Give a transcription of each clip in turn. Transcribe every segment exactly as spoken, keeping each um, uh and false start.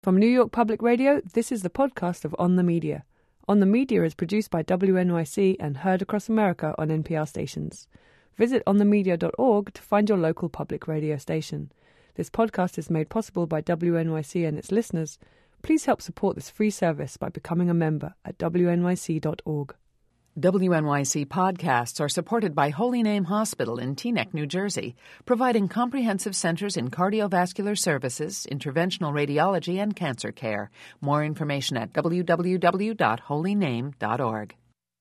From New York Public Radio, this is the podcast of On the Media. On the Media is produced by W N Y C and heard across America on N P R stations. Visit on the media dot org to find your local public radio station. This podcast is made possible by W N Y C and its listeners. Please help support this free service by becoming a member at W N Y C dot org. W N Y C podcasts are supported by Holy Name Hospital in Teaneck, New Jersey, providing comprehensive centers in cardiovascular services, interventional radiology, and cancer care. More information at w w w dot holy name dot org.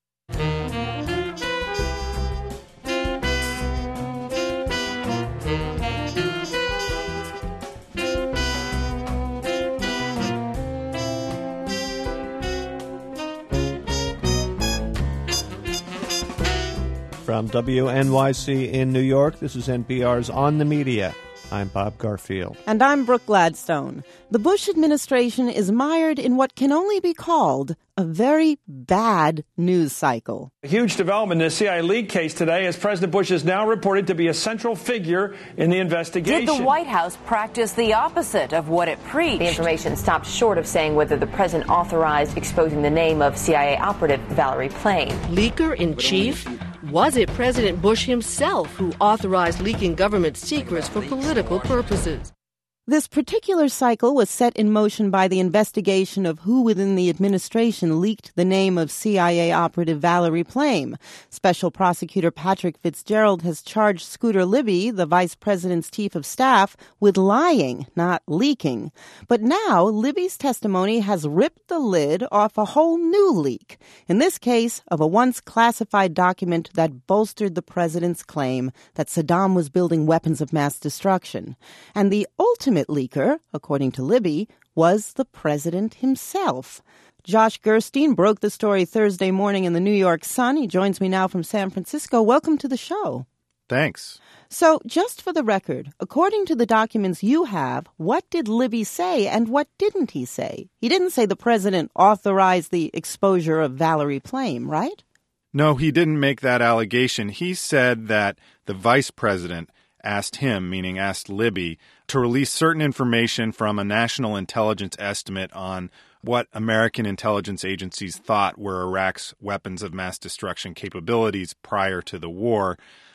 From W N Y C in New York, this is N P R's On the Media. I'm Bob Garfield. And I'm Brooke Gladstone. The Bush administration is mired in what can only be called a very bad news cycle. A huge development in the C I A leak case today, as President Bush is now reported to be a central figure in the investigation. Did the White House practice the opposite of what it preached? The information stopped short of saying whether the president authorized exposing the name of C I A operative Valerie Plame. Leaker in chief? Was it President Bush himself who authorized leaking government secrets for political purposes? This particular cycle was set in motion by the investigation of who within the administration leaked the name of C I A operative Valerie Plame. Special Prosecutor Patrick Fitzgerald has charged Scooter Libby, the vice president's chief of staff, with lying, not leaking. But now, Libby's testimony has ripped the lid off a whole new leak, in this case of a once classified document that bolstered the president's claim that Saddam was building weapons of mass destruction. And the ultimate leaker, according to Libby, was the president himself. Josh Gerstein broke the story Thursday morning in the New York Sun. He joins me now from San Francisco. Welcome to the show. Thanks. So, just for the record, according to the documents you have, what did Libby say and what didn't he say? He didn't say the president authorized the exposure of Valerie Plame, right? No, he didn't make that allegation. He said that the vice president asked him, meaning asked Libby, to release certain information from a national intelligence estimate on what American intelligence agencies thought were Iraq's weapons of mass destruction capabilities prior to the war.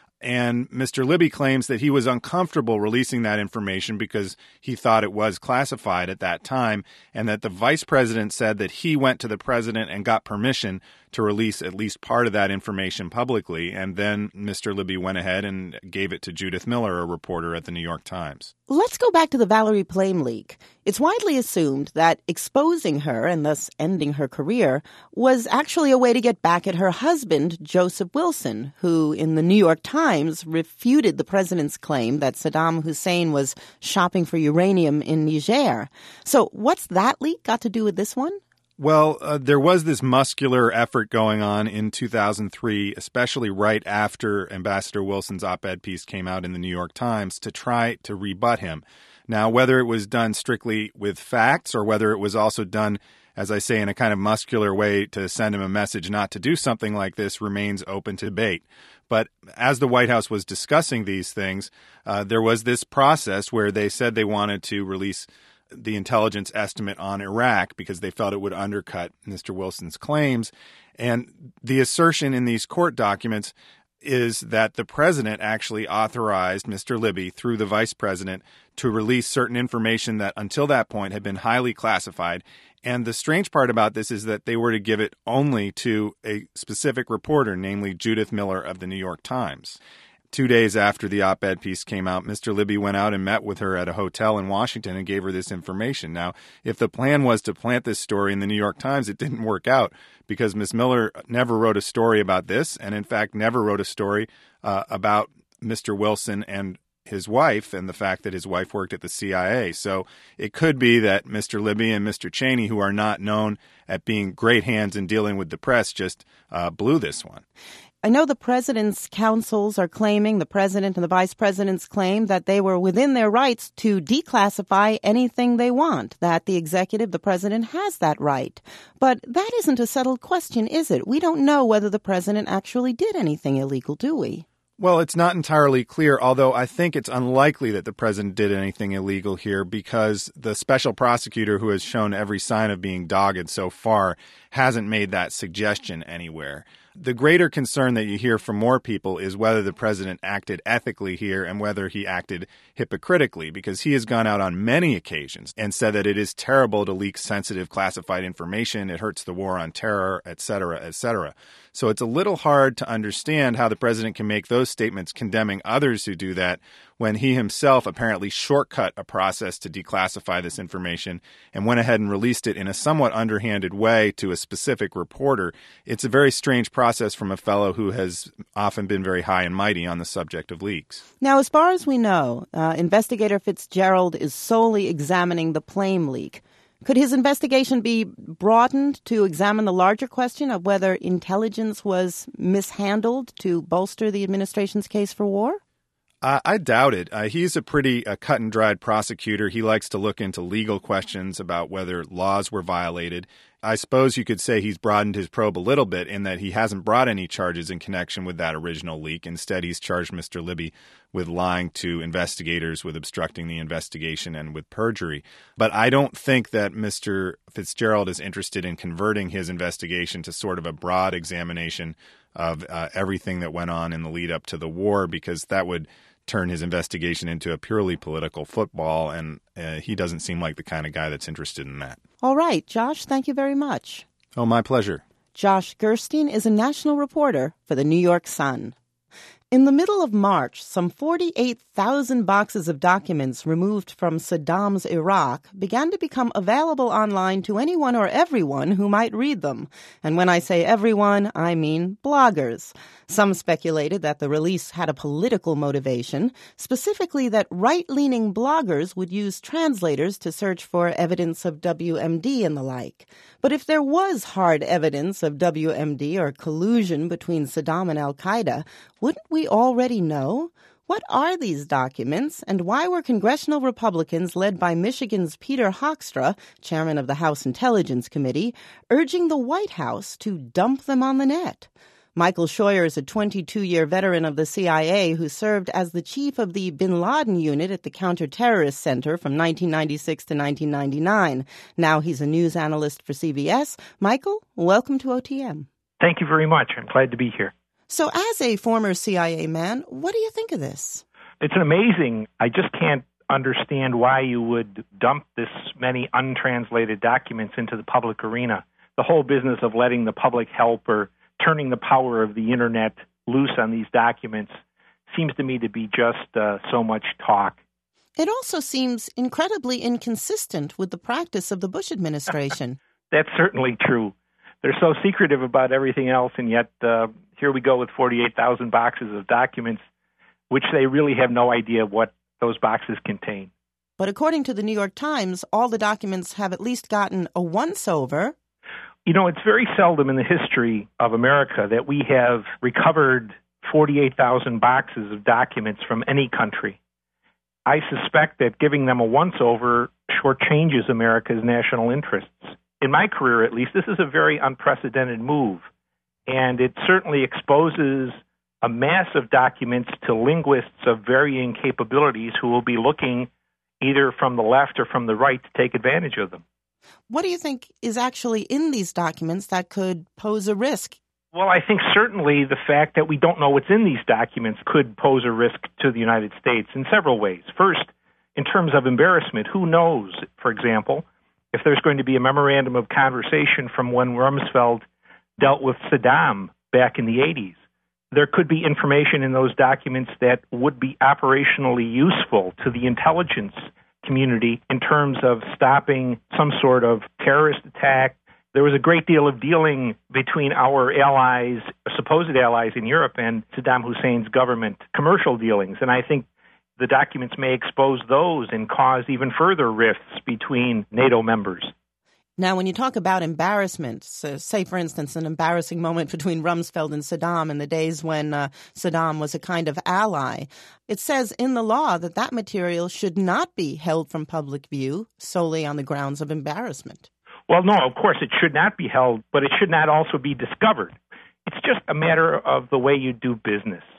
And Mister Libby claims that he was uncomfortable releasing that information because he thought it was classified at that time, and that the vice president said that he went to the president and got permission to release at least part of that information publicly, and then Mister Libby went ahead and gave it to Judith Miller, a reporter at the New York Times. Let's go back to the Valerie Plame leak. It's widely assumed that exposing her, and thus ending her career, was actually a way to get back at her husband, Joseph Wilson, who in the New York Times refuted the president's claim that Saddam Hussein was shopping for uranium in Niger. So what's that leak got to do with this one? Well, uh, there was this muscular effort going on in two thousand three, especially right after Ambassador Wilson's op-ed piece came out in the New York Times, to try to rebut him. Now, whether it was done strictly with facts or whether it was also done, as I say, in a kind of muscular way to send him a message not to do something like this remains open to debate. But as the White House was discussing these things, uh, there was this process where they said they wanted to release the intelligence estimate on Iraq because they felt it would undercut Mister Wilson's claims. And the assertion in these court documents is that the president actually authorized Mister Libby through the vice president to release certain information that until that point had been highly classified. And the strange part about this is that they were to give it only to a specific reporter, namely Judith Miller of the New York Times. Two days after the op-ed piece came out, Mister Libby went out and met with her at a hotel in Washington and gave her this information. Now, if the plan was to plant this story in the New York Times, it didn't work out because Miz Miller never wrote a story about this and, in fact, never wrote a story uh, about Mister Wilson and his wife and the fact that his wife worked at the C I A. So it could be that Mister Libby and Mister Cheney, who are not known at being great hands in dealing with the press, just uh, blew this one. I know the president's counsels are claiming, the president and the vice president's claim, that they were within their rights to declassify anything they want, that the executive, the president, has that right. But that isn't a settled question, is it? We don't know whether the president actually did anything illegal, do we? Well, it's not entirely clear, although I think it's unlikely that the president did anything illegal here because the special prosecutor, who has shown every sign of being dogged so far, hasn't made that suggestion anywhere. The greater concern that you hear from more people is whether the president acted ethically here and whether he acted hypocritically, because he has gone out on many occasions and said that it is terrible to leak sensitive classified information, it hurts the war on terror, et cetera, et cetera. So it's a little hard to understand how the president can make those statements condemning others who do that when he himself apparently shortcut a process to declassify this information and went ahead and released it in a somewhat underhanded way to a specific reporter. It's a very strange process from a fellow who has often been very high and mighty on the subject of leaks. Now, as far as we know, uh, investigator Fitzgerald is solely examining the Plame leak. Could his investigation be broadened to examine the larger question of whether intelligence was mishandled to bolster the administration's case for war? Uh, I doubt it. Uh, he's a pretty uh, cut-and-dried prosecutor. He likes to look into legal questions about whether laws were violated. I suppose you could say he's broadened his probe a little bit in that he hasn't brought any charges in connection with that original leak. Instead, he's charged Mister Libby with lying to investigators, with obstructing the investigation, and with perjury. But I don't think that Mister Fitzgerald is interested in converting his investigation to sort of a broad examination of uh, everything that went on in the lead up to the war, because that would turn his investigation into a purely political football, and uh, he doesn't seem like the kind of guy that's interested in that. All right, Josh, thank you very much. Oh, my pleasure. Josh Gerstein is a national reporter for the New York Sun. In the middle of March, some forty-eight thousand boxes of documents removed from Saddam's Iraq began to become available online to anyone or everyone who might read them. And when I say everyone, I mean bloggers. Some speculated that the release had a political motivation, specifically that right-leaning bloggers would use translators to search for evidence of W M D and the like. But if there was hard evidence of W M D or collusion between Saddam and al-Qaeda, wouldn't we already know? What are these documents, and why were congressional Republicans led by Michigan's Peter Hoekstra, chairman of the House Intelligence Committee, urging the White House to dump them on the net? Michael Scheuer is a twenty-two-year veteran of the C I A who served as the chief of the Bin Laden unit at the Counterterrorist Center from nineteen ninety-six to nineteen ninety-nine. Now he's a news analyst for C B S. Michael, welcome to O T M. Thank you very much. I'm glad to be here. So as a former C I A man, what do you think of this? It's amazing. I just can't understand why you would dump this many untranslated documents into the public arena. The whole business of letting the public help or turning the power of the Internet loose on these documents seems to me to be just uh, so much talk. It also seems incredibly inconsistent with the practice of the Bush administration. That's certainly true. They're so secretive about everything else, and yet uh, here we go with forty-eight thousand boxes of documents, which they really have no idea what those boxes contain. But according to the New York Times, all the documents have at least gotten a once-over. You know, it's very seldom in the history of America that we have recovered forty-eight thousand boxes of documents from any country. I suspect that giving them a once-over shortchanges America's national interests. In my career, at least, this is a very unprecedented move, and it certainly exposes a mass of documents to linguists of varying capabilities who will be looking either from the left or from the right to take advantage of them. What do you think is actually in these documents that could pose a risk? Well, I think certainly the fact that we don't know what's in these documents could pose a risk to the United States in several ways. First, in terms of embarrassment, who knows, for example, if there's going to be a memorandum of conversation from when Rumsfeld dealt with Saddam back in the eighties. There could be information in those documents that would be operationally useful to the intelligence community in terms of stopping some sort of terrorist attack. There was a great deal of dealing between our allies, supposed allies in Europe, and Saddam Hussein's government, commercial dealings. And I think the documents may expose those and cause even further rifts between NATO members. Now, when you talk about embarrassment, so say, for instance, an embarrassing moment between Rumsfeld and Saddam in the days when uh, Saddam was a kind of ally, it says in the law that that material should not be held from public view solely on the grounds of embarrassment. Well, no, of course it should not be held, but it should not also be discovered. It's just a matter of the way you do business.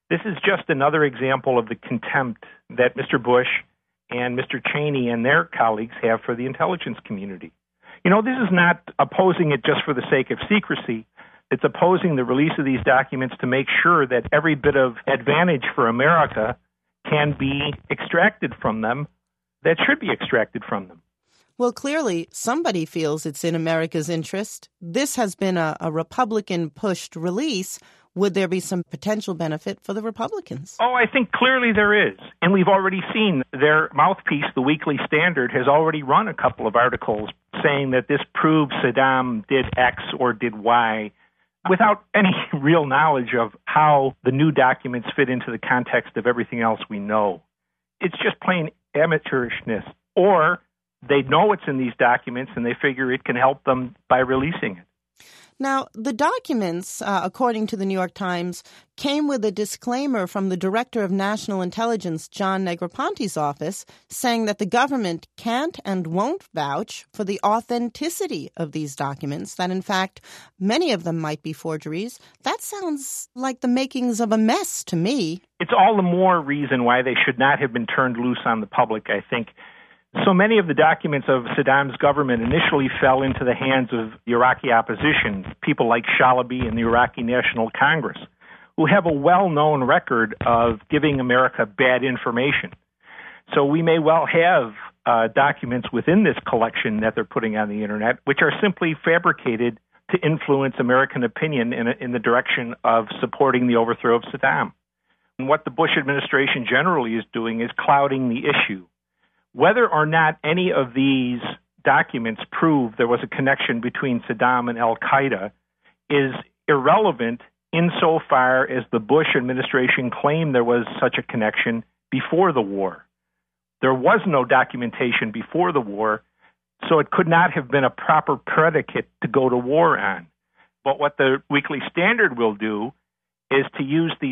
This is just another example of the contempt that Mister Bush and Mister Cheney and their colleagues have for the intelligence community. You know, this is not opposing it just for the sake of secrecy. It's opposing the release of these documents to make sure that every bit of advantage for America can be extracted from them that should be extracted from them. Well, clearly, somebody feels it's in America's interest. This has been a, a Republican-pushed release. Would there be some potential benefit for the Republicans? Oh, I think clearly there is. And we've already seen their mouthpiece, the Weekly Standard, has already run a couple of articles saying that this proves Saddam did X or did Y without any real knowledge of how the new documents fit into the context of everything else we know. It's just plain amateurishness. Or they know it's in these documents and they figure it can help them by releasing it. Now, the documents, uh, according to the New York Times, came with a disclaimer from the Director of National Intelligence, John Negroponte's office, saying that the government can't and won't vouch for the authenticity of these documents, that, in fact, many of them might be forgeries. That sounds like the makings of a mess to me. It's all the more reason why they should not have been turned loose on the public, I think. So many of the documents of Saddam's government initially fell into the hands of the Iraqi opposition, people like Shalaby and the Iraqi National Congress, who have a well-known record of giving America bad information. So we may well have uh, documents within this collection that they're putting on the Internet, which are simply fabricated to influence American opinion in, a, in the direction of supporting the overthrow of Saddam. And what the Bush administration generally is doing is clouding the issue. Whether or not any of these documents prove there was a connection between Saddam and al-Qaeda is irrelevant insofar as the Bush administration claimed there was such a connection before the war. There was no documentation before the war, so it could not have been a proper predicate to go to war on. But what the Weekly Standard will do is to use these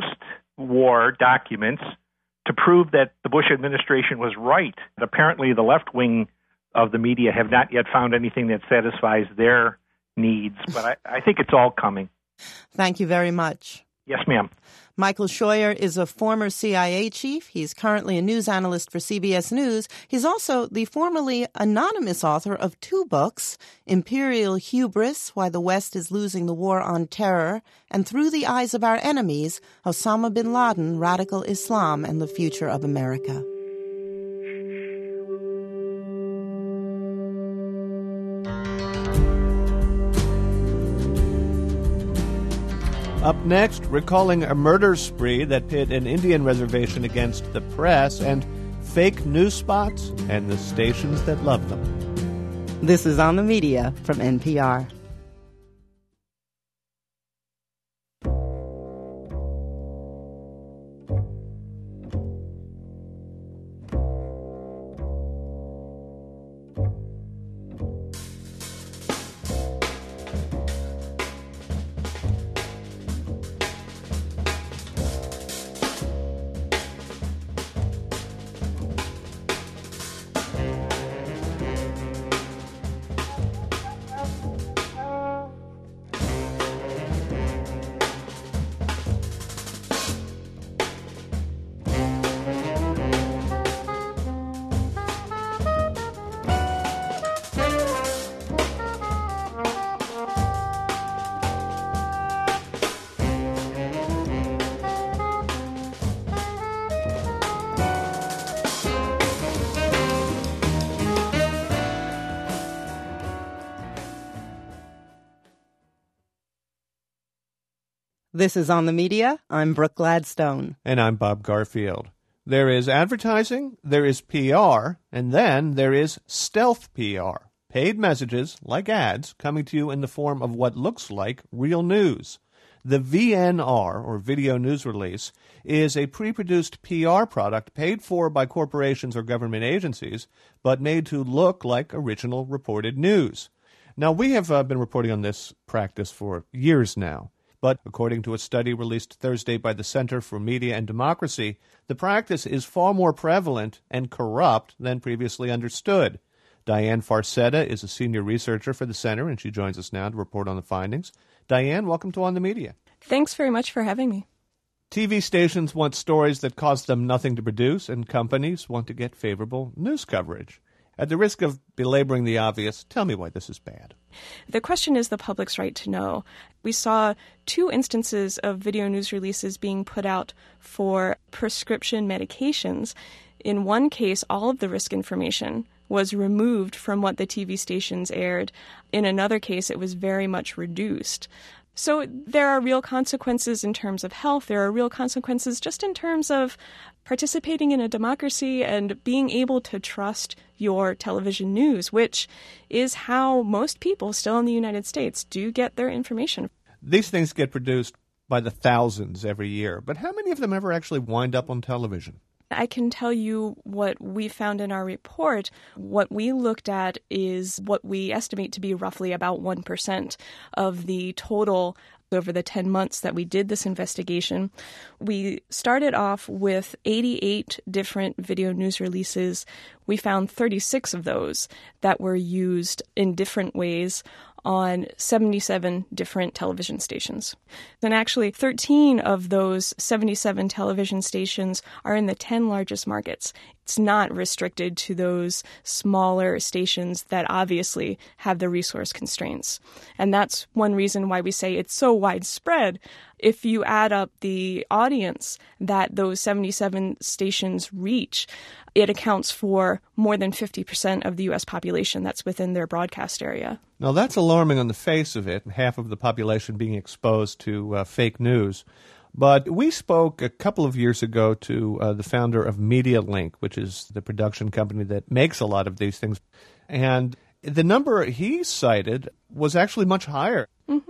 post-war documents to prove that the Bush administration was right. Apparently, the left wing of the media have not yet found anything that satisfies their needs, but I, I think it's all coming. Thank you very much. Yes, ma'am. Michael Scheuer is a former C I A chief. He's currently a news analyst for C B S News. He's also the formerly anonymous author of two books, Imperial Hubris, Why the West is Losing the War on Terror, and Through the Eyes of Our Enemies, Osama bin Laden, Radical Islam, and the Future of America. Up next, recalling a murder spree that pit an Indian reservation against the press, and fake news spots and the stations that love them. This is On the Media from N P R. This is On the Media. I'm Brooke Gladstone. And I'm Bob Garfield. There is advertising, there is P R, and then there is stealth P R. Paid messages, like ads, coming to you in the form of what looks like real news. The V N R, or Video News Release, is a pre-produced P R product paid for by corporations or government agencies, but made to look like original reported news. Now, we have uh, been reporting on this practice for years now. But according to a study released Thursday by the Center for Media and Democracy, the practice is far more prevalent and corrupt than previously understood. Diane Farcetta is a senior researcher for the Center, and she joins us now to report on the findings. Diane, welcome to On the Media. Thanks very much for having me. T V stations want stories that cost them nothing to produce, and companies want to get favorable news coverage. At the risk of belaboring the obvious, tell me why this is bad. The question is the public's right to know. We saw two instances of video news releases being put out for prescription medications. In one case, all of the risk information was removed from what the T V stations aired. In another case, it was very much reduced. So there are real consequences in terms of health. There are real consequences just in terms of participating in a democracy and being able to trust your television news, which is how most people still in the United States do get their information. These things get produced by the thousands every year, but how many of them ever actually wind up on television? I can tell you what we found in our report. What we looked at is what we estimate to be roughly about one percent of the total over the ten months that we did this investigation. We started off with eighty-eight different video news releases. We found thirty-six of those that were used in different ways on seventy-seven different television stations. And actually, thirteen of those seventy-seven television stations are in the ten largest markets. It's not restricted to those smaller stations that obviously have the resource constraints. And that's one reason why we say it's so widespread. If you add up the audience that those seventy-seven stations reach, it accounts for more than fifty percent of the U S population that's within their broadcast area. Now, that's alarming on the face of it, half of the population being exposed to uh, fake news. But we spoke a couple of years ago to uh, the founder of MediaLink, which is the production company that makes a lot of these things. And the number he cited was actually much higher. Mm-hmm.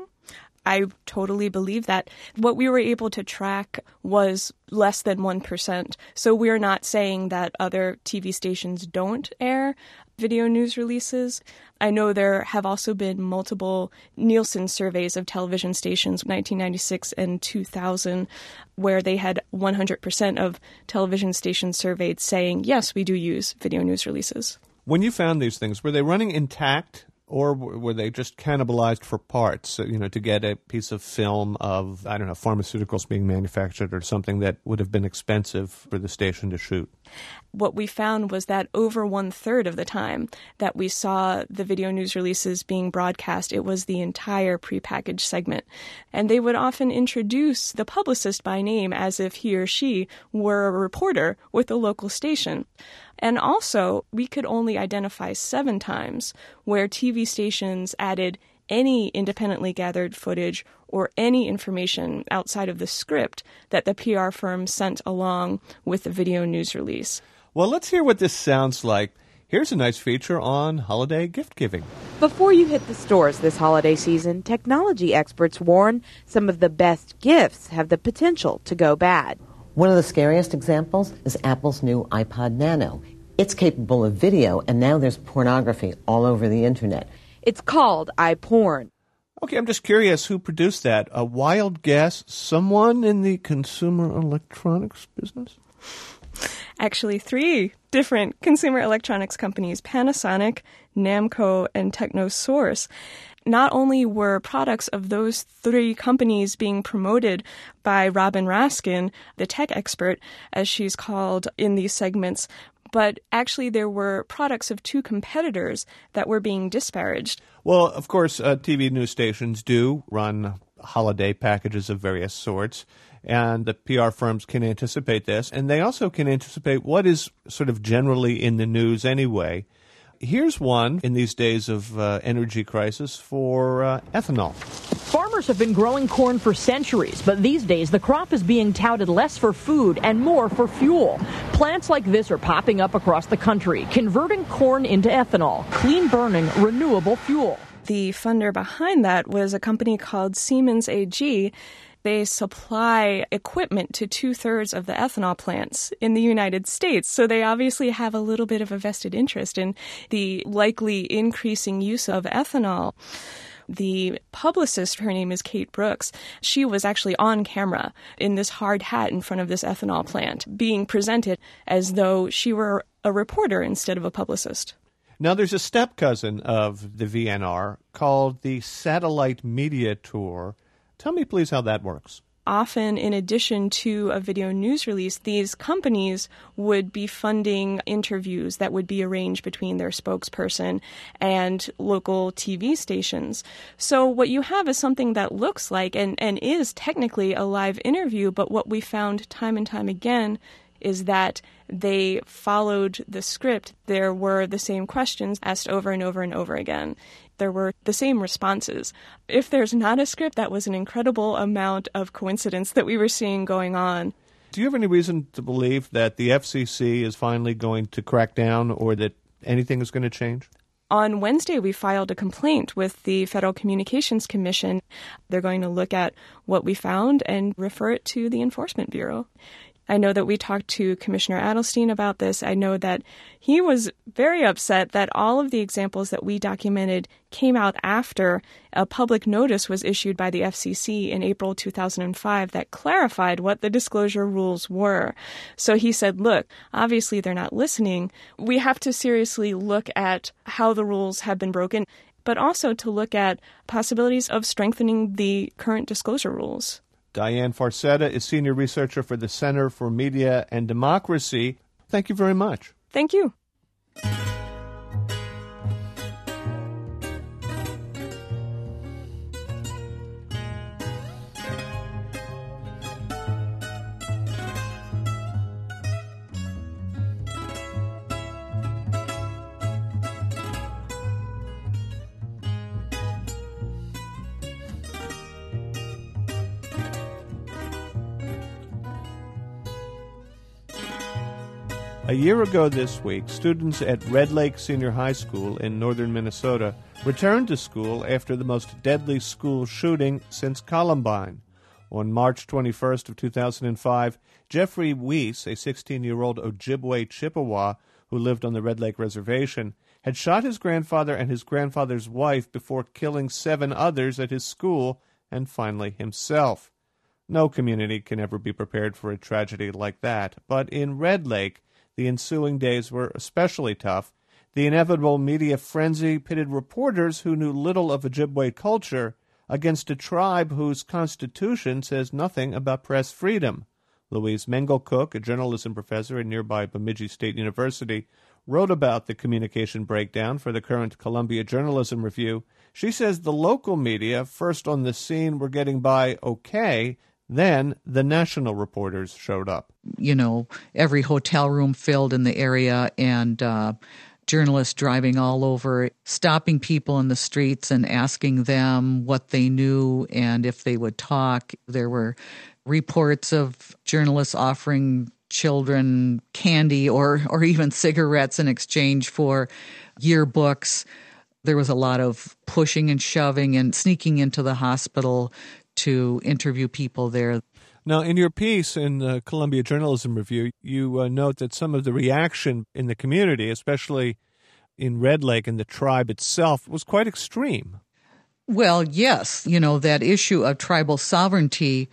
I totally believe that. What we were able to track was less than one percent. So we're not saying that other T V stations don't air video news releases. I know there have also been multiple Nielsen surveys of television stations, nineteen ninety-six and two thousand, where they had one hundred percent of television stations surveyed saying, yes, we do use video news releases. When you found these things, were they running intact? Or were they just cannibalized for parts, you know, to get a piece of film of, I don't know, pharmaceuticals being manufactured or something that would have been expensive for the station to shoot? What we found was that over one-third of the time that we saw the video news releases being broadcast, it was the entire prepackaged segment. And they would often introduce the publicist by name as if he or she were a reporter with a local station. And also, we could only identify seven times where T V stations added any independently gathered footage or any information outside of the script that the P R firm sent along with the video news release. Well, let's hear what this sounds like. Here's a nice feature on holiday gift giving. Before you hit the stores this holiday season, technology experts warn some of the best gifts have the potential to go bad. One of the scariest examples is Apple's new iPod Nano. It's capable of video, and now there's pornography all over the internet. It's called iPorn. Okay, I'm just curious who produced that. A wild guess, someone in the consumer electronics business? Actually, three different consumer electronics companies, Panasonic, Namco, and Technosource. Not only were products of those three companies being promoted by Robin Raskin, the tech expert, as she's called in these segments, but actually there were products of two competitors that were being disparaged. Well, of course, uh, T V news stations do run holiday packages of various sorts, and the P R firms can anticipate this, and they also can anticipate what is sort of generally in the news anyway. Here's one in these days of uh, energy crisis for uh, ethanol. Farmers have been growing corn for centuries, but these days the crop is being touted less for food and more for fuel. Plants like this are popping up across the country, converting corn into ethanol, clean-burning, renewable fuel. The funder behind that was a company called Siemens A G. They supply equipment to two-thirds of the ethanol plants in the United States. So they obviously have a little bit of a vested interest in the likely increasing use of ethanol. The publicist, her name is Kate Brooks, she was actually on camera in this hard hat in front of this ethanol plant, being presented as though she were a reporter instead of a publicist. Now, there's a step-cousin of the V N R called the Satellite Media Tour. Tell me, please, how that works. often, in addition to a video news release, these companies would be funding interviews that would be arranged between their spokesperson and local T V stations. So what you have is something that looks like and, and is technically a live interview, but what we found time and time again is that they followed the script. There were the same questions asked over and over and over again. There were the same responses. If there's not a script, that was an incredible amount of coincidence that we were seeing going on. Do you have any reason to believe that the F C C is finally going to crack down or that anything is going to change? On Wednesday, we filed a complaint with the Federal Communications Commission. They're going to look at what we found and refer it to the Enforcement Bureau. I know that we talked to Commissioner Adelstein about this. I know that he was very upset that all of the examples that we documented came out after a public notice was issued by the F C C in April two thousand five that clarified what the disclosure rules were. So he said, look, obviously they're not listening. We have to seriously look at how the rules have been broken, but also to look at possibilities of strengthening the current disclosure rules. Diane Farcetta is Senior Researcher for the Center for Media and Democracy. Thank you very much. Thank you. A year ago this week, students at Red Lake Senior High School in northern Minnesota returned to school after the most deadly school shooting since Columbine. On March twenty-first of two thousand five, Jeffrey Weiss, a sixteen-year-old Ojibwe Chippewa who lived on the Red Lake Reservation, had shot his grandfather and his grandfather's wife before killing seven others at his school and finally himself. No community can ever be prepared for a tragedy like that, but in Red Lake, the ensuing days were especially tough. The inevitable media frenzy pitted reporters who knew little of Ojibwe culture against a tribe whose constitution says nothing about press freedom. Louise Mengelcook, a journalism professor at nearby Bemidji State University, wrote about the communication breakdown for the current Columbia Journalism Review. She says the local media, first on the scene, were getting by okay. Then the national reporters showed up. You know, every hotel room filled in the area and uh, journalists driving all over, stopping people in the streets and asking them what they knew and if they would talk. There were reports of journalists offering children candy or, or even cigarettes in exchange for yearbooks. There was a lot of pushing and shoving and sneaking into the hospital to interview people there. Now, in your piece in the Columbia Journalism Review, you uh, note that some of the reaction in the community, especially in Red Lake and the tribe itself, was quite extreme. Well, yes. You know, that issue of tribal sovereignty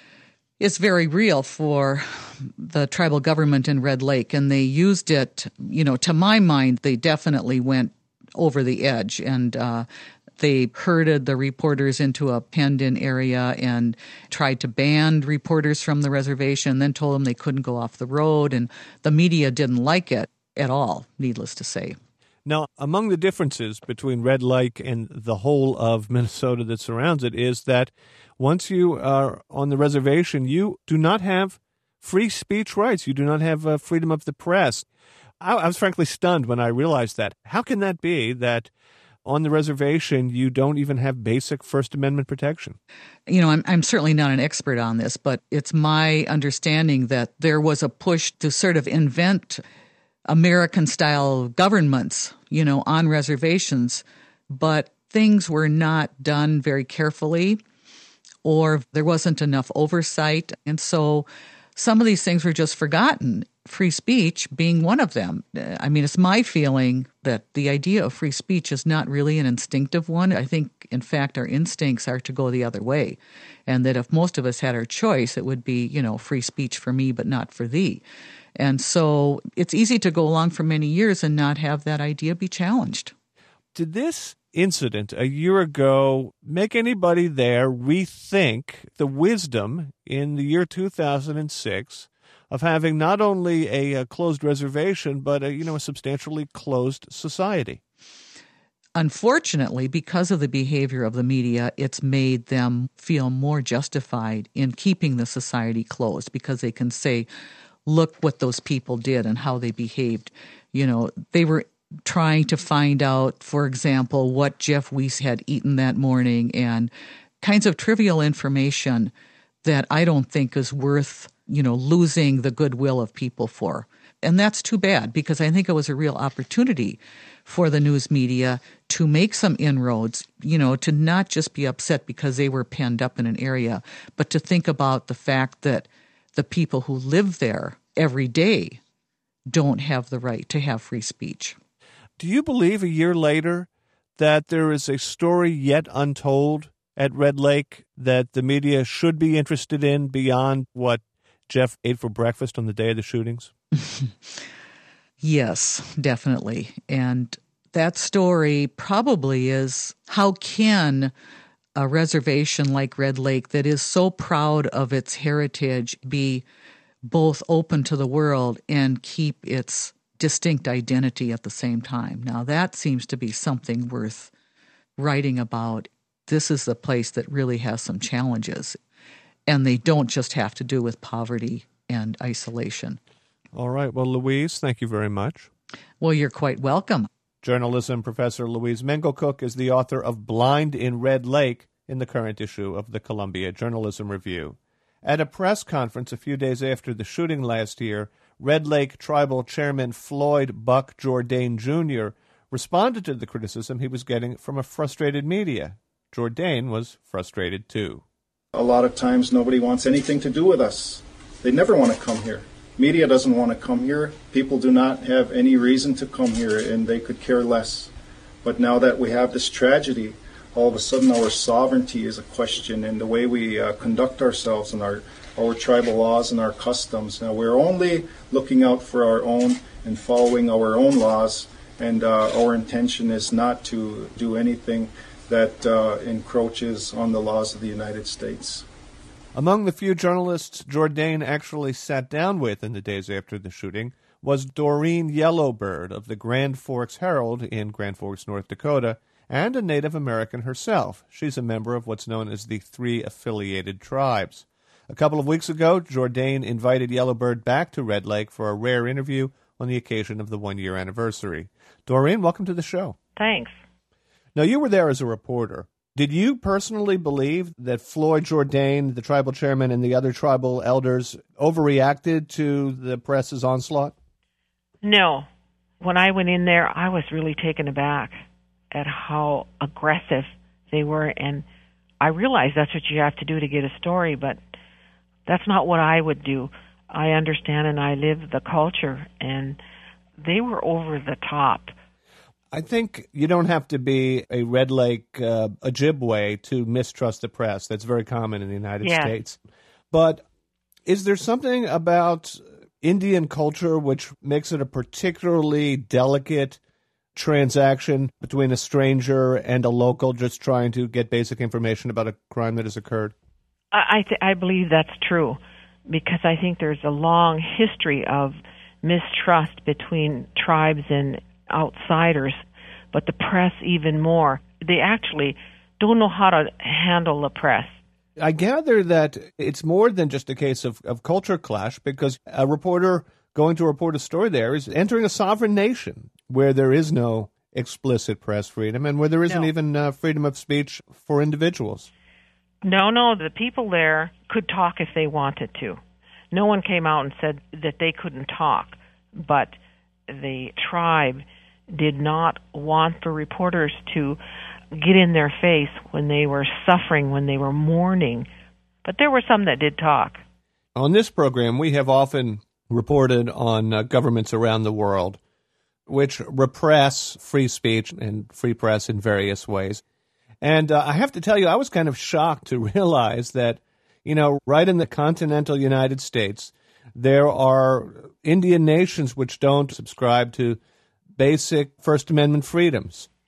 is very real for the tribal government in Red Lake, and they used it, you know, to my mind, they definitely went over the edge and uh they herded the reporters into a penned-in area and tried to ban reporters from the reservation, then told them they couldn't go off the road, and the media didn't like it at all, needless to say. Now, among the differences between Red Lake and the whole of Minnesota that surrounds it is that once you are on the reservation, you do not have free speech rights. You do not have uh, freedom of the press. I, I was frankly stunned when I realized that. How can that be that on the reservation, you don't even have basic First Amendment protection? You know, I'm, I'm certainly not an expert on this, but it's my understanding that there was a push to sort of invent American-style governments, you know, on reservations, but things were not done very carefully, or there wasn't enough oversight, and so some of these things were just forgotten. Free speech being one of them. I mean, it's my feeling that the idea of free speech is not really an instinctive one. I think, in fact, our instincts are to go the other way, and that if most of us had our choice, it would be, you know, free speech for me, but not for thee. And so it's easy to go along for many years and not have that idea be challenged. Did this incident a year ago make anybody there rethink the wisdom in the year two thousand six of having not only a, a closed reservation, but a, you know, a substantially closed society? Unfortunately, because of the behavior of the media, it's made them feel more justified in keeping the society closed because they can say, look what those people did and how they behaved. You know, they were trying to find out, for example, what Jeff Weiss had eaten that morning and kinds of trivial information that I don't think is worth, you know, losing the goodwill of people for. And that's too bad because I think it was a real opportunity for the news media to make some inroads, you know, to not just be upset because they were penned up in an area, but to think about the fact that the people who live there every day don't have the right to have free speech. Do you believe a year later that there is a story yet untold at Red Lake that the media should be interested in beyond what Jeff ate for breakfast on the day of the shootings? Yes, definitely. And that story probably is, how can a reservation like Red Lake that is so proud of its heritage be both open to the world and keep its distinct identity at the same time? Now, that seems to be something worth writing about. This is a place that really has some challenges, and they don't just have to do with poverty and isolation. All right. Well, Louise, thank you very much. Well, you're quite welcome. Journalism professor Louise Mengelcook is the author of Blind in Red Lake in the current issue of the Columbia Journalism Review. At a press conference a few days after the shooting last year, Red Lake Tribal Chairman Floyd Buck Jourdain Junior responded to the criticism he was getting from a frustrated media. Jourdain was frustrated, too. A lot of times nobody wants anything to do with us. They never want to come here. Media doesn't want to come here. People do not have any reason to come here, and they could care less. But now that we have this tragedy, all of a sudden our sovereignty is a question, and the way we uh, conduct ourselves and our, our tribal laws and our customs. Now we're only looking out for our own and following our own laws, and uh, our intention is not to do anything that uh, encroaches on the laws of the United States. Among the few journalists Jourdain actually sat down with in the days after the shooting was Doreen Yellowbird of the Grand Forks Herald in Grand Forks, North Dakota, and a Native American herself. She's a member of what's known as the Three Affiliated Tribes. A couple of weeks ago, Jourdain invited Yellowbird back to Red Lake for a rare interview on the occasion of the one-year anniversary. Doreen, welcome to the show. Thanks. Now, you were there as a reporter. Did you personally believe that Floyd Jourdain, the tribal chairman, and the other tribal elders overreacted to the press's onslaught? No. When I went in there, I was really taken aback at how aggressive they were, and I realized that's what you have to do to get a story, but that's not what I would do. I understand and I live the culture, and they were over the top. I think you don't have to be a Red Lake uh, Ojibwe to mistrust the press. That's very common in the United yeah. States. But is there something about Indian culture which makes it a particularly delicate transaction between a stranger and a local just trying to get basic information about a crime that has occurred? I th- I believe that's true, because I think there's a long history of mistrust between tribes and outsiders, but the press even more. They actually don't know how to handle the press. I gather that it's more than just a case of, of culture clash, because a reporter going to report a story there is entering a sovereign nation where there is no explicit press freedom and where there isn't no. even uh, freedom of speech for individuals. No, no, the people there could talk if they wanted to. No one came out and said that they couldn't talk, but the tribe did not want the reporters to get in their face when they were suffering, when they were mourning. But there were some that did talk. On this program, we have often reported on uh, governments around the world which repress free speech and free press in various ways. And uh, I have to tell you, I was kind of shocked to realize that, you know, right in the continental United States, there are Indian nations which don't subscribe to basic First Amendment freedoms.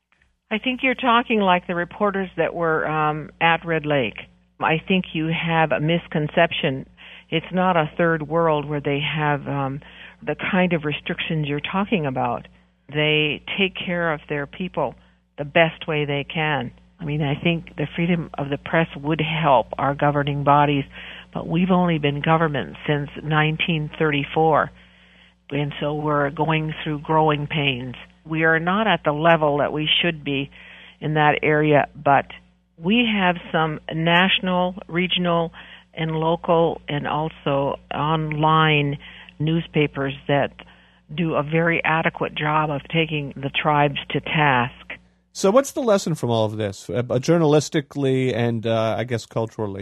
I think you're talking like the reporters that were um, at Red Lake. I think you have a misconception. It's not a third world where they have um, the kind of restrictions you're talking about. They take care of their people the best way they can. I mean, I think the freedom of the press would help our governing bodies, but we've only been government since nineteen thirty-four, and so we're going through growing pains. We are not at the level that we should be in that area, but we have some national, regional, and local, and also online newspapers that do a very adequate job of taking the tribes to task. So what's the lesson from all of this, uh, journalistically and, uh, I guess, culturally?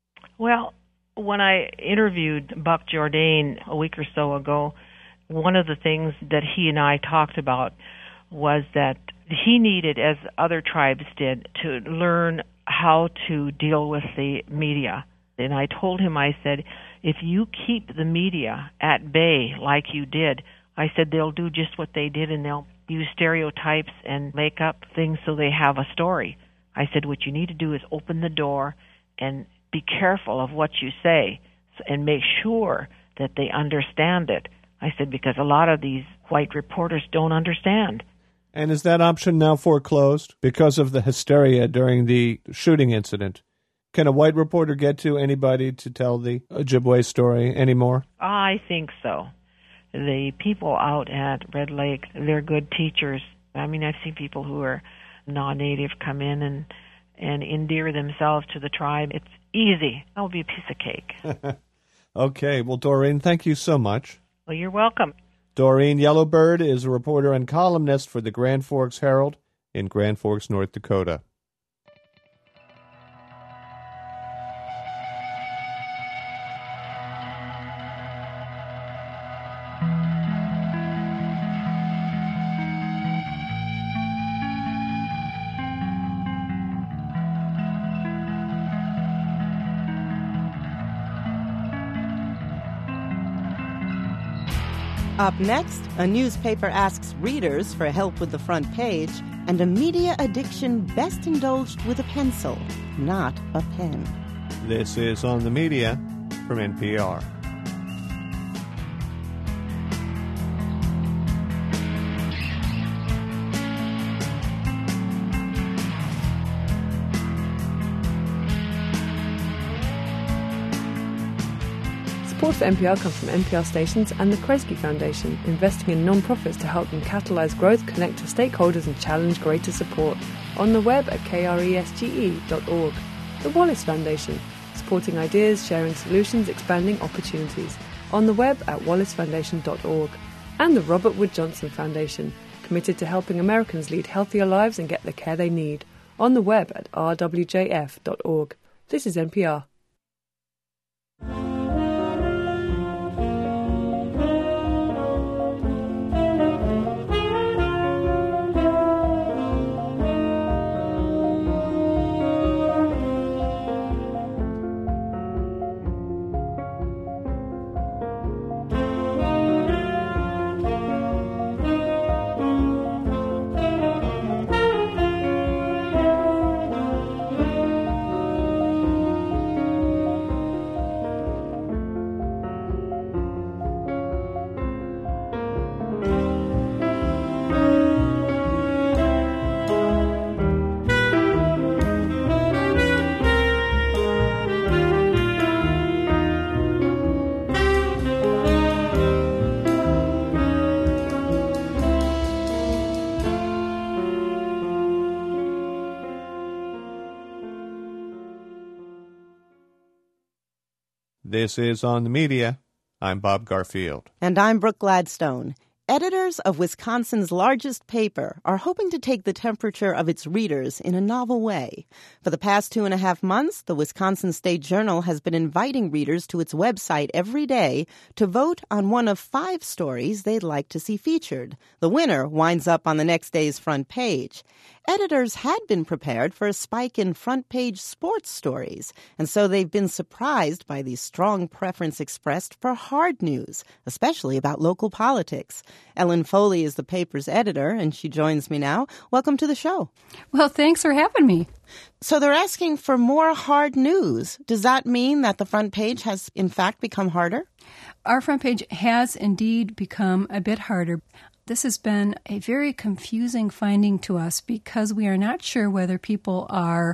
Well, when I interviewed Buck Jourdain a week or so ago, one of the things that he and I talked about was that he needed, as other tribes did, to learn how to deal with the media. And I told him, I said, if you keep the media at bay like you did, I said they'll do just what they did, and they'll use stereotypes and make up things so they have a story. I said what you need to do is open the door and be careful of what you say and make sure that they understand it. I said because a lot of these white reporters don't understand. And is that option now foreclosed because of the hysteria during the shooting incident? Can a white reporter get to anybody to tell the Ojibwe story anymore? I think so. The people out at Red Lake, they're good teachers. I mean, I've seen people who are non-native come in and, and endear themselves to the tribe. It's easy. That would be a piece of cake. Okay. Well, Doreen, thank you so much. Well, you're welcome. Doreen Yellowbird is a reporter and columnist for the Grand Forks Herald in Grand Forks, North Dakota. Up next, a newspaper asks readers for help with the front page, and a media addiction best indulged with a pencil, not a pen. This is On the Media from N P R. Support for N P R comes from N P R stations and the Kresge Foundation, investing in non-profits to help them catalyze growth, connect to stakeholders, and challenge greater support. On the web at kresge dot org. The Wallace Foundation, supporting ideas, sharing solutions, expanding opportunities. On the web at wallace foundation dot org. And the Robert Wood Johnson Foundation, committed to helping Americans lead healthier lives and get the care they need. On the web at r w j f dot org. This is N P R. This is On the Media. I'm Bob Garfield. And I'm Brooke Gladstone. Editors of Wisconsin's largest paper are hoping to take the temperature of its readers in a novel way. For the past two and a half months, the Wisconsin State Journal has been inviting readers to its website every day to vote on one of five stories they'd like to see featured. The winner winds up on the next day's front page. Editors had been prepared for a spike in front-page sports stories, and so they've been surprised by the strong preference expressed for hard news, especially about local politics. Ellen Foley is the paper's editor, and she joins me now. Welcome to the show. Well, thanks for having me. So they're asking for more hard news. Does that mean that the front page has, in fact, become harder? Our front page has indeed become a bit harder. This has been a very confusing finding to us because we are not sure whether people are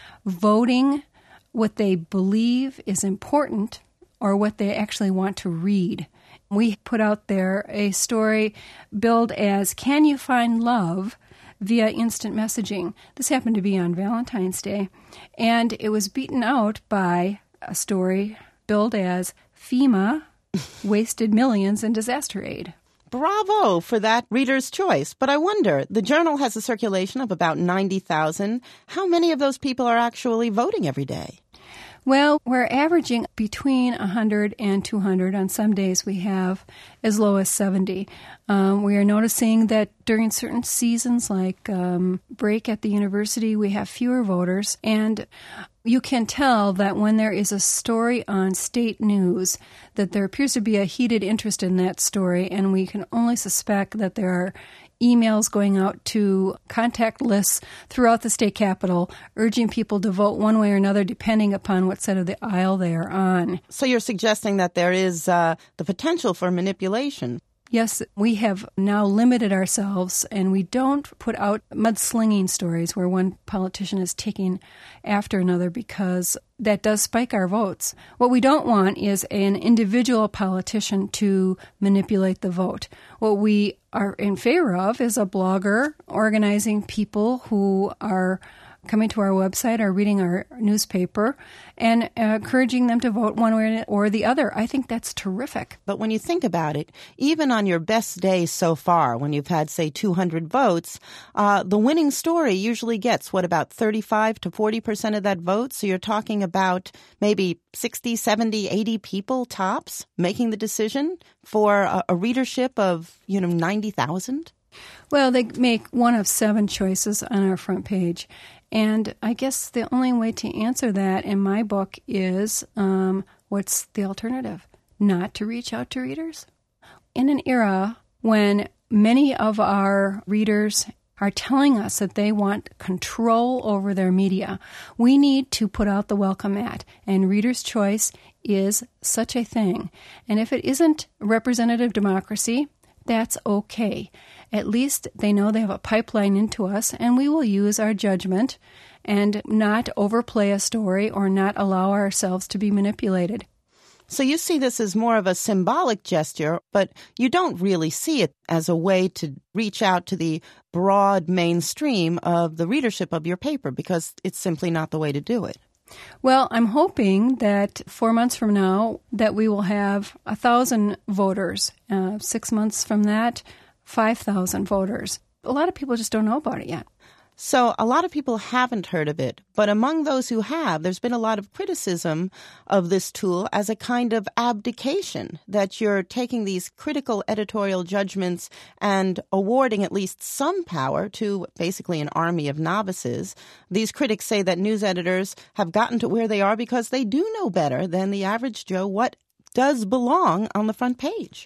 voting what they believe is important or what they actually want to read. We put out there a story billed as "Can You Find Love?" via instant messaging. This happened to be on Valentine's Day, and it was beaten out by a story billed as "FEMA wasted millions in disaster aid." Bravo for that reader's choice. But I wonder, the Journal has a circulation of about ninety thousand. How many of those people are actually voting every day? Well, we're averaging between one hundred and two hundred. On some days we have as low as seventy. Um, we are noticing that during certain seasons, like um, break at the university, we have fewer voters. And you can tell that when there is a story on state news, that there appears to be a heated interest in that story, and we can only suspect that there are emails going out to contact lists throughout the state capitol urging people to vote one way or another depending upon what side of the aisle they are on. So you're suggesting that there is uh, the potential for manipulation. Yes, we have now limited ourselves, and we don't put out mudslinging stories where one politician is taking after another because that does spike our votes. What we don't want is an individual politician to manipulate the vote. What we are in favor of is a blogger organizing people who are coming to our website or reading our newspaper and uh, encouraging them to vote one way or the other. I think that's terrific. But when you think about it, even on your best day so far, when you've had, say, two hundred votes, uh, the winning story usually gets, what, about thirty-five to forty percent of that vote? So you're talking about maybe sixty, seventy, eighty people tops making the decision for a, a readership of, you know, ninety thousand? Well, they make one of seven choices on our front page. And I guess the only way to answer that in my book is um, what's the alternative? Not to reach out to readers? In an era when many of our readers are telling us that they want control over their media, we need to put out the welcome mat. And reader's choice is such a thing. And if it isn't representative democracy, that's okay. At least they know they have a pipeline into us, and we will use our judgment and not overplay a story or not allow ourselves to be manipulated. So you see this as more of a symbolic gesture, but you don't really see it as a way to reach out to the broad mainstream of the readership of your paper, because it's simply not the way to do it. Well, I'm hoping that four months from now that we will have a thousand voters. Uh, six months from that, five thousand voters. A lot of people just don't know about it yet. So a lot of people haven't heard of it, but among those who have, there's been a lot of criticism of this tool as a kind of abdication, that you're taking these critical editorial judgments and awarding at least some power to basically an army of novices. These critics say that news editors have gotten to where they are because they do know better than the average Joe what does belong on the front page.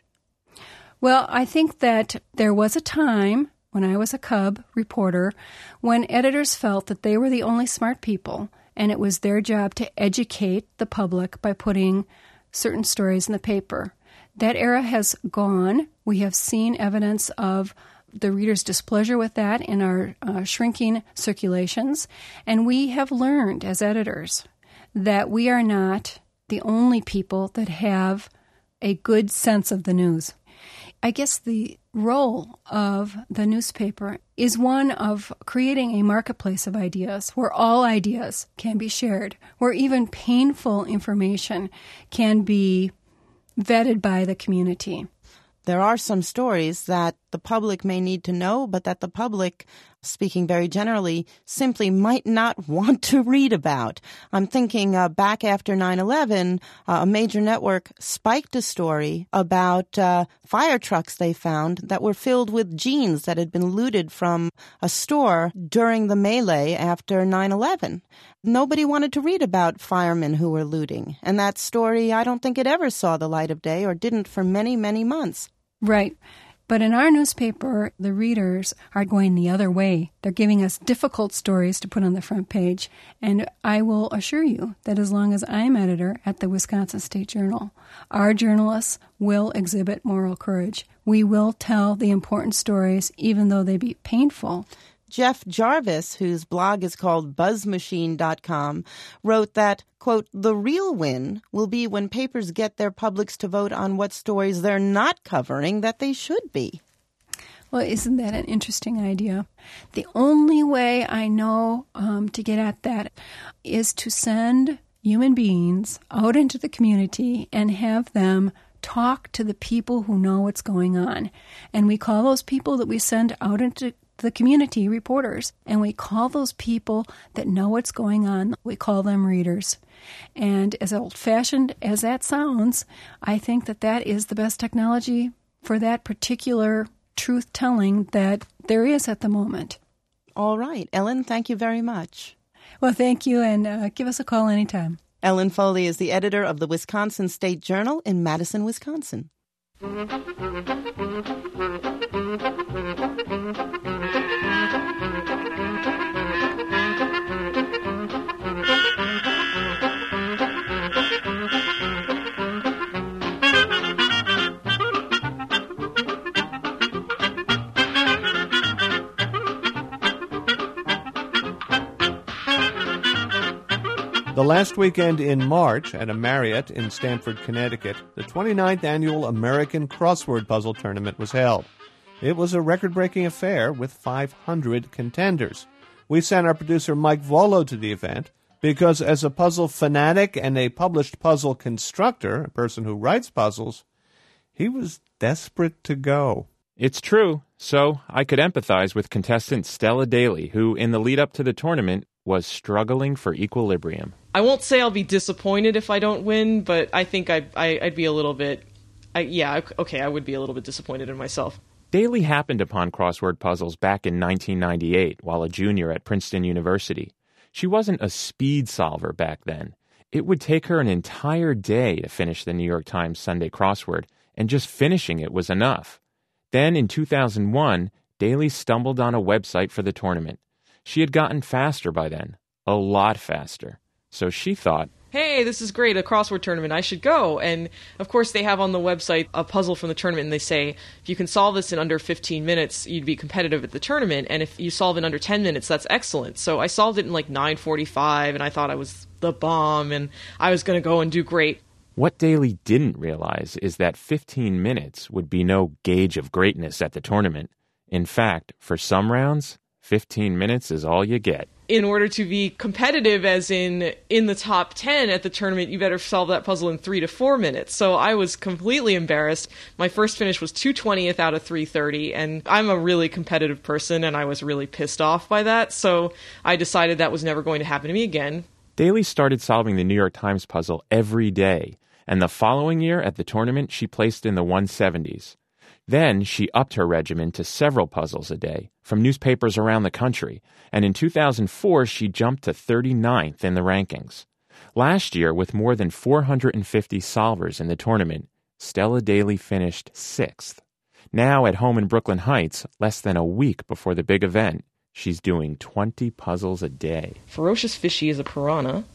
Well, I think that there was a time when I was a cub reporter, when editors felt that they were the only smart people, and it was their job to educate the public by putting certain stories in the paper. That era has gone. We have seen evidence of the readers' displeasure with that in our uh, shrinking circulations, and we have learned as editors that we are not the only people that have a good sense of the news. I guess the role of the newspaper is one of creating a marketplace of ideas where all ideas can be shared, where even painful information can be vetted by the community. There are some stories that the public may need to know, but that the public, speaking very generally, simply might not want to read about. I'm thinking uh, back after nine eleven, uh, a major network spiked a story about uh, fire trucks they found that were filled with jeans that had been looted from a store during the melee after nine eleven. Nobody wanted to read about firemen who were looting. And that story, I don't think it ever saw the light of day, or didn't for many, many months. Right. But in our newspaper, the readers are going the other way. They're giving us difficult stories to put on the front page. And I will assure you that as long as I'm editor at the Wisconsin State Journal, our journalists will exhibit moral courage. We will tell the important stories, even though they be painful. Jeff Jarvis, whose blog is called buzz machine dot com, wrote that, quote, the real win will be when papers get their publics to vote on what stories they're not covering that they should be. Well, isn't that an interesting idea? The only way I know um, to get at that is to send human beings out into the community and have them talk to the people who know what's going on. And we call those people that we send out into the community reporters, and we call those people that know what's going on, we call them readers. And as old-fashioned as that sounds, I think that that is the best technology for that particular truth-telling that there is at the moment. All right. Ellen, thank you very much. Well, thank you, and uh, give us a call anytime. Ellen Foley is the editor of the Wisconsin State Journal in Madison, Wisconsin. The last weekend in March at a Marriott in Stamford, Connecticut, the twenty-ninth Annual American Crossword Puzzle Tournament was held. It was a record-breaking affair with five hundred contenders. We sent our producer Mike Volo to the event because as a puzzle fanatic and a published puzzle constructor, a person who writes puzzles, he was desperate to go. It's true. So I could empathize with contestant Stella Daly, who in the lead-up to the tournament was struggling for equilibrium. I won't say I'll be disappointed if I don't win, but I think I, I, I'd be a little bit, I, yeah, okay, I would be a little bit disappointed in myself. Daly happened upon crossword puzzles back in nineteen ninety-eight while a junior at Princeton University. She wasn't a speed solver back then. It would take her an entire day to finish the New York Times Sunday crossword, and just finishing it was enough. Then in two thousand one, Daly stumbled on a website for the tournament. She had gotten faster by then, a lot faster. So she thought, hey, this is great, a crossword tournament, I should go. And of course they have on the website a puzzle from the tournament, and they say, if you can solve this in under fifteen minutes, you'd be competitive at the tournament. And if you solve it in under ten minutes, that's excellent. So I solved it in like nine forty-five, and I thought I was the bomb, and I was going to go and do great. What Daly didn't realize is that fifteen minutes would be no gauge of greatness at the tournament. In fact, for some rounds, fifteen minutes is all you get. In order to be competitive, as in in the top ten at the tournament, you better solve that puzzle in three to four minutes. So I was completely embarrassed. My first finish was two twentieth out of three thirty, and I'm a really competitive person, and I was really pissed off by that. So I decided that was never going to happen to me again. Daly started solving the New York Times puzzle every day, and the following year at the tournament, she placed in the one seventies. Then she upped her regimen to several puzzles a day from newspapers around the country, and in two thousand four she jumped to thirty-ninth in the rankings. Last year, with more than four hundred fifty solvers in the tournament, Stella Daly finished sixth. Now at home in Brooklyn Heights, less than a week before the big event, she's doing twenty puzzles a day. Ferocious fishy is a piranha.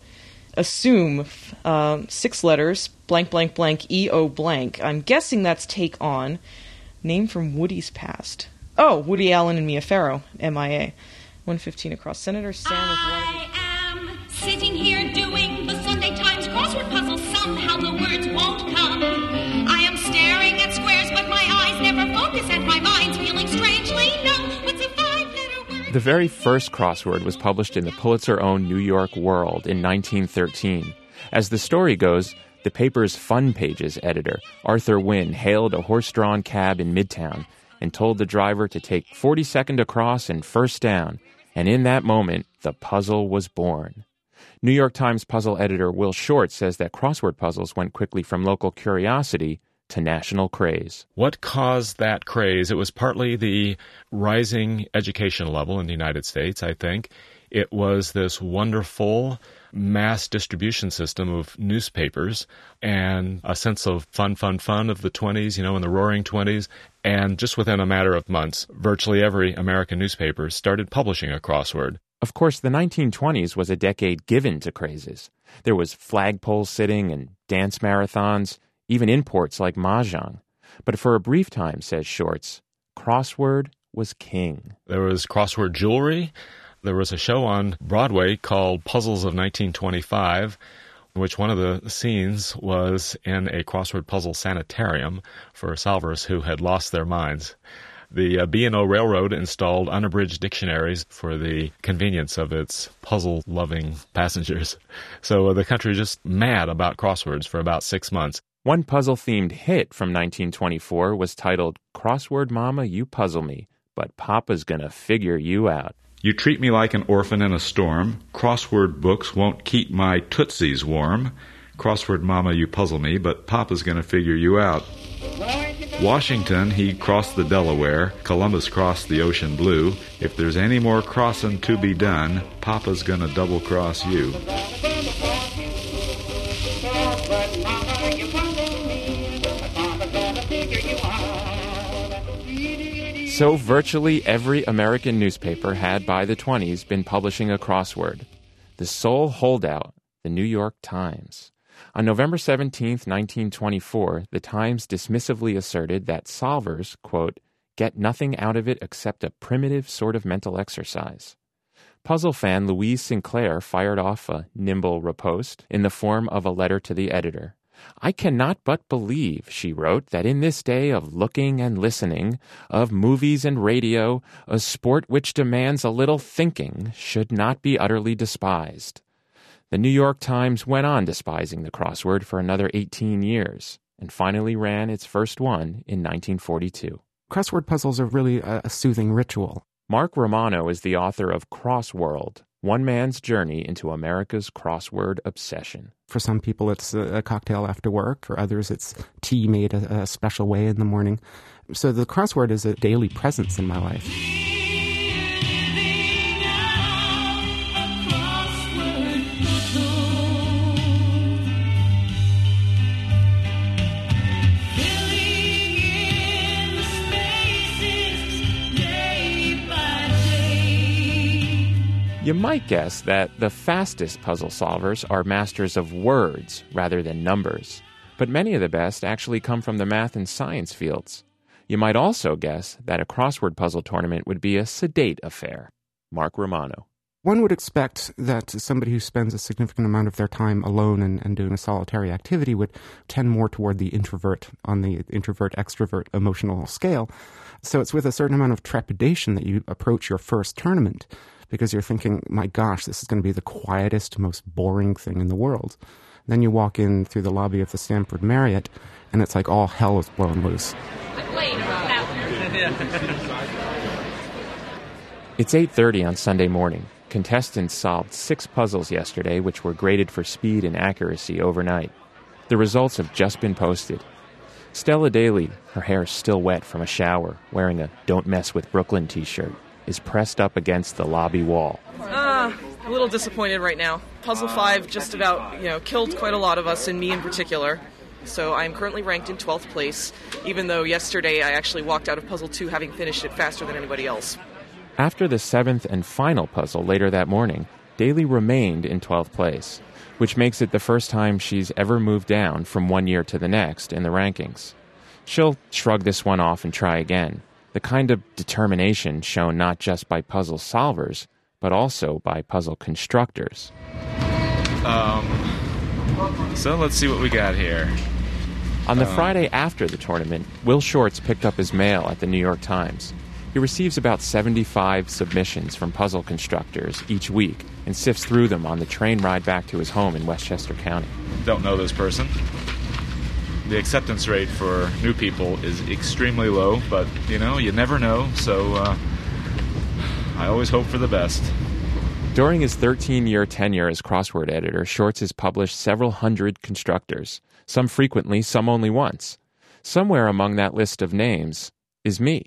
Assume uh, six letters, blank, blank, blank, E O blank. I'm guessing that's take on. Name from Woody's past. Oh, Woody Allen and Mia Farrow, M I A. one fifteen across. Senator Sam of I am sitting here doing the Sunday Times crossword puzzle. Somehow the words won't come. I am staring at squares, but my eyes never focus, and my mind's feeling strangely numb. What's a five-letter word? The very first crossword was published in the Pulitzer-owned New York World in nineteen thirteen. As the story goes, the paper's Fun Pages editor, Arthur Wynne, hailed a horse-drawn cab in Midtown and told the driver to take forty-second across and first down, and in that moment, the puzzle was born. New York Times puzzle editor Will Short says that crossword puzzles went quickly from local curiosity to national craze. What caused that craze? It was partly the rising education level in the United States, I think. It was this wonderful mass distribution system of newspapers and a sense of fun, fun, fun of the twenties, you know, in the roaring twenties. And just within a matter of months, virtually every American newspaper started publishing a crossword. Of course, the nineteen twenties was a decade given to crazes. There was flagpole sitting and dance marathons, even imports like mahjong. But for a brief time, says Shorts, crossword was king. There was crossword jewelry. There was a show on Broadway called Puzzles of nineteen twenty-five, in which one of the scenes was in a crossword puzzle sanitarium for solvers who had lost their minds. The uh, B and O Railroad installed unabridged dictionaries for the convenience of its puzzle-loving passengers. So uh, the country was just mad about crosswords for about six months. One puzzle-themed hit from nineteen twenty-four was titled Crossword Mama, You Puzzle Me, but Papa's Gonna Figure You Out. You treat me like an orphan in a storm. Crossword books won't keep my tootsies warm. Crossword mama, you puzzle me, but Papa's gonna figure you out. Washington, he crossed the Delaware. Columbus crossed the ocean blue. If there's any more crossin' to be done, Papa's gonna double-cross you. So virtually every American newspaper had by the twenties been publishing a crossword. The sole holdout, the New York Times. On November seventeenth, nineteen twenty-four, the Times dismissively asserted that solvers, quote, get nothing out of it except a primitive sort of mental exercise. Puzzle fan Louise Sinclair fired off a nimble riposte in the form of a letter to the editor. I cannot but believe, she wrote, that in this day of looking and listening, of movies and radio, a sport which demands a little thinking should not be utterly despised. The New York Times went on despising the crossword for another eighteen years, and finally ran its first one in nineteen forty-two. Crossword puzzles are really a, a soothing ritual. Mark Romano is the author of Crossworld, One Man's Journey into America's Crossword Obsession. For some people, it's a, a cocktail after work. For others, it's tea made a, a special way in the morning. So the crossword is a daily presence in my life. You might guess that the fastest puzzle solvers are masters of words rather than numbers, but many of the best actually come from the math and science fields. You might also guess that a crossword puzzle tournament would be a sedate affair. Mark Romano. One would expect that somebody who spends a significant amount of their time alone and, and doing a solitary activity would tend more toward the introvert on the introvert-extrovert emotional scale. So it's with a certain amount of trepidation that you approach your first tournament, because you're thinking, my gosh, this is going to be the quietest, most boring thing in the world. Then you walk in through the lobby of the Stanford Marriott, and it's like all hell is blown loose. It's eight thirty on Sunday morning. Contestants solved six puzzles yesterday, which were graded for speed and accuracy overnight. The results have just been posted. Stella Daly, her hair still wet from a shower, wearing a Don't Mess with Brooklyn t-shirt, is pressed up against the lobby wall. Uh, a little disappointed right now. Puzzle five just about, you know, killed quite a lot of us, and me in particular. So I'm currently ranked in twelfth place, even though yesterday I actually walked out of Puzzle two having finished it faster than anybody else. After the seventh and final puzzle later that morning, Daly remained in twelfth place, which makes it the first time she's ever moved down from one year to the next in the rankings. She'll shrug this one off and try again. The kind of determination shown not just by puzzle solvers, but also by puzzle constructors. Um, so let's see what we got here. On the um, Friday after the tournament, Will Shorts picked up his mail at the New York Times. He receives about seventy-five submissions from puzzle constructors each week and sifts through them on the train ride back to his home in Westchester County. Don't know this person. The acceptance rate for new people is extremely low, but, you know, you never know, so uh, I always hope for the best. During his thirteen-year tenure as crossword editor, Shorts has published several hundred constructors, some frequently, some only once. Somewhere among that list of names is me.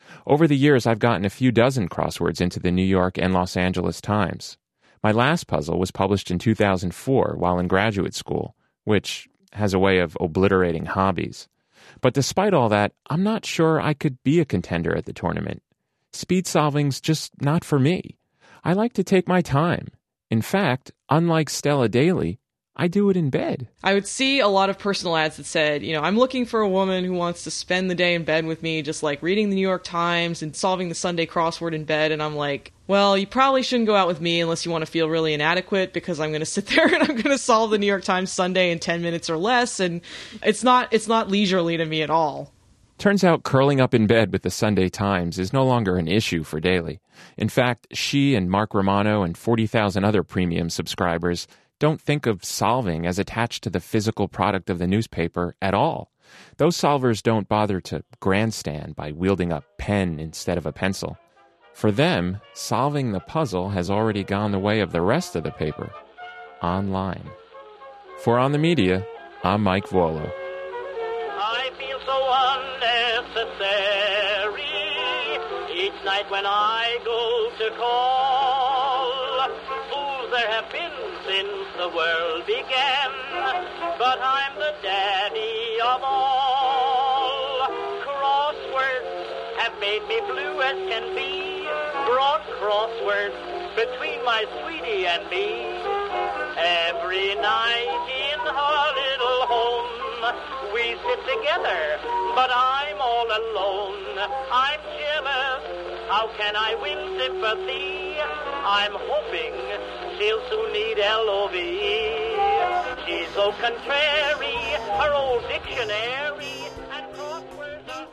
Over the years, I've gotten a few dozen crosswords into the New York and Los Angeles Times. My last puzzle was published in two thousand four while in graduate school, which has a way of obliterating hobbies. But despite all that, I'm not sure I could be a contender at the tournament. Speed solving's just not for me. I like to take my time. In fact, unlike Stella Daly, I do it in bed. I would see a lot of personal ads that said, you know, I'm looking for a woman who wants to spend the day in bed with me, just like reading the New York Times and solving the Sunday crossword in bed. And I'm like, well, you probably shouldn't go out with me unless you want to feel really inadequate, because I'm going to sit there and I'm going to solve the New York Times Sunday in ten minutes or less. And it's not, it's not leisurely to me at all. Turns out curling up in bed with the Sunday Times is no longer an issue for Daly. In fact, she and Mark Romano and forty thousand other premium subscribers don't think of solving as attached to the physical product of the newspaper at all. Those solvers don't bother to grandstand by wielding a pen instead of a pencil. For them, solving the puzzle has already gone the way of the rest of the paper, online. For On the Media, I'm Mike Vuolo. I feel so unnecessary each night when I go to call. Fools there have been since the world began, but I'm the daddy of all. Crosswords have made me blue as can be, brought crosswords between my sweetie and me. Every night in her little home, we sit together, but I'm all alone. I'm jealous, how can I win sympathy? I'm hoping she'll soon need L O V E. She's so contrary, her old dictionary and crosswords are...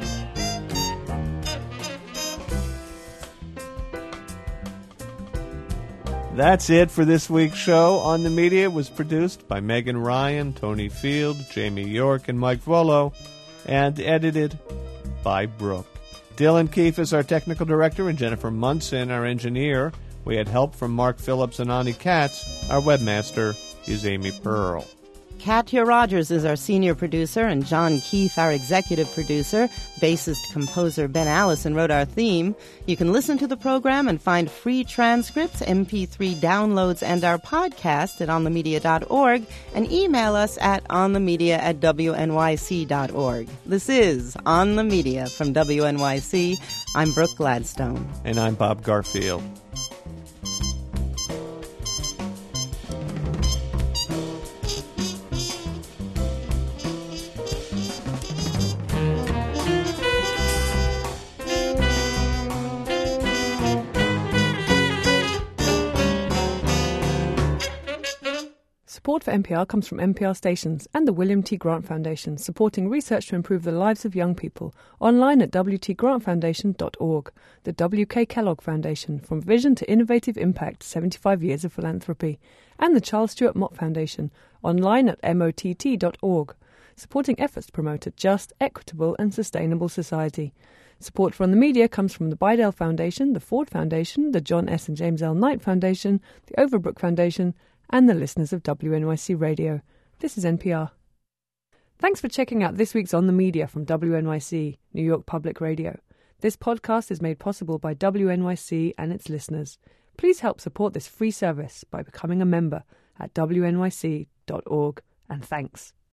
That's it for this week's show. On the Media It was produced by Megan Ryan, Tony Field, Jamie York, and Mike Vuolo, and edited by Brooke. Dylan Keefe is our technical director, and Jennifer Munson, our engineer. We had help from Mark Phillips and Ani Katz. Our webmaster is Amy Pearl. Katya Rogers is our senior producer, and John Keefe, our executive producer. Bassist-composer Ben Allison wrote our theme. You can listen to the program and find free transcripts, M P three downloads, and our podcast at on the media dot org, and email us at onthemedia at w n y c dot org. This is On the Media from W N Y C. I'm Brooke Gladstone. And I'm Bob Garfield. Support for N P R comes from N P R stations and the William T. Grant Foundation, supporting research to improve the lives of young people. Online at w t grant foundation dot org. The W K Kellogg Foundation, from vision to innovative impact, seventy-five years of philanthropy. And the Charles Stewart Mott Foundation, online at m o t t dot org, supporting efforts to promote a just, equitable and sustainable society. Support for On the Media comes from the Bidell Foundation, the Ford Foundation, the John S. and James L. Knight Foundation, the Overbrook Foundation, and the listeners of W N Y C Radio. This is N P R. Thanks for checking out this week's On the Media from W N Y C, New York Public Radio. This podcast is made possible by W N Y C and its listeners. Please help support this free service by becoming a member at w n y c dot org, and thanks.